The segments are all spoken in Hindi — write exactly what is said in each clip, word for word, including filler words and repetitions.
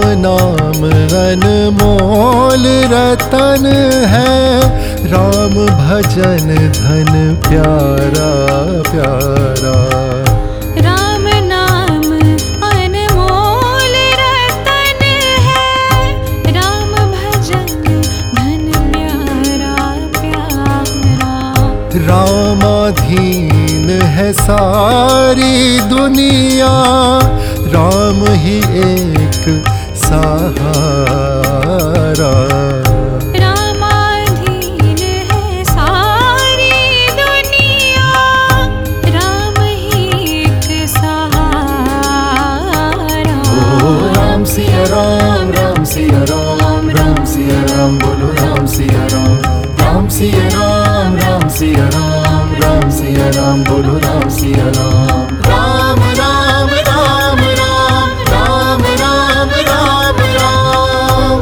नाम अनमोल रतन है, राम भजन धन प्यारा प्यारा। राम नाम अनमोल रतन है, राम भजन धन प्यारा प्यारा। रामाधीन है सारी दुनिया, राम ही एक सहारा। रामाधीन है सारी दुनिया, राम ही एक सहारा। ओ राम सिया राम, राम सिया राम, राम सिया राम, बोलो राम सिया राम। राम सिया राम, राम सिया राम, राम सिया राम, बोलो राम सिया राम। राम राम राम राम, राम राम राम राम।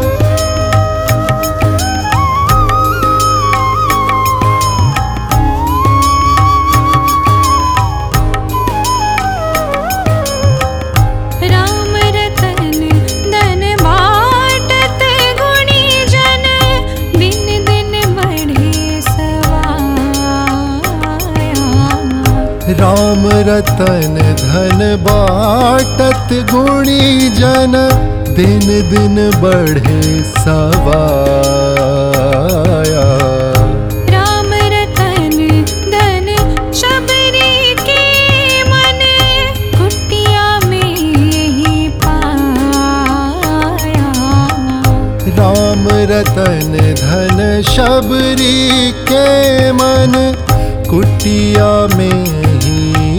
राम रतन धन बाटत गुणी जन, दिन दिन बढ़े सवाया। राम रतन धन बाटत गुणी जन, दिन दिन बढ़े सवाया। राम रतन धन शबरी के मन, कुटिया में ही पाया। राम रतन धन शबरी के मन, कुटिया में ही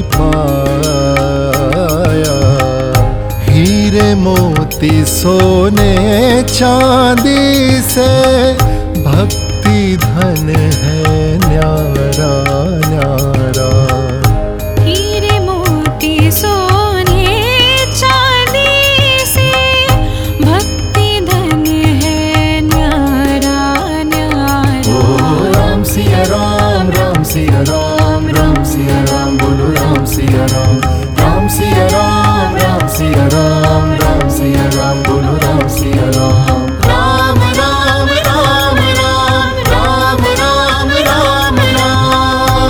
पाया। हीरे मोती सोने चांदी से, भक्ति धन है न्यारा न्यारा। हीरे मोती सोने चांदी से, भक्ति धन है न्यारा न्यारा। ओ राम सिया राम, राम सिया राम, राम सिया राम, बोलो राम सिया राम। राम सिया राम, राम सिया राम, राम सिया राम, बोलो राम सिया राम। राम राम राम राम, राम राम राम राम।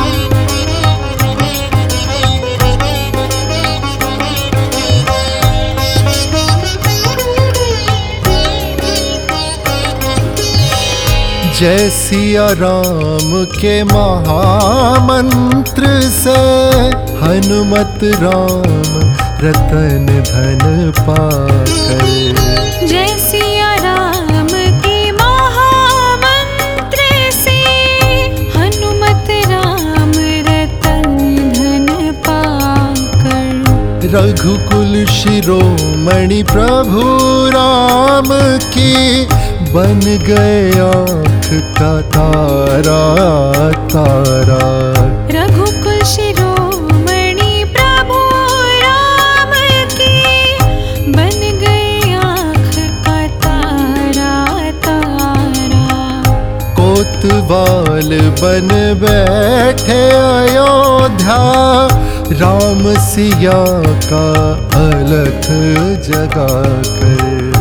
जय सिया राम के महामंत्र से, हनुमत राम रतन धन पाकर। जय सिया राम के महामंत्र से, हनुमत राम रतन धन पाकर। रघुकुल शिरोमणि प्रभु राम की, बन गए आँख का तारा तारा। रघुकुल शिरोमणि प्रभु राम की, बन गए आँख का तारा तारा। कोतवाल बन बैठे अयोध्या, राम सिया का अलख जगा कर।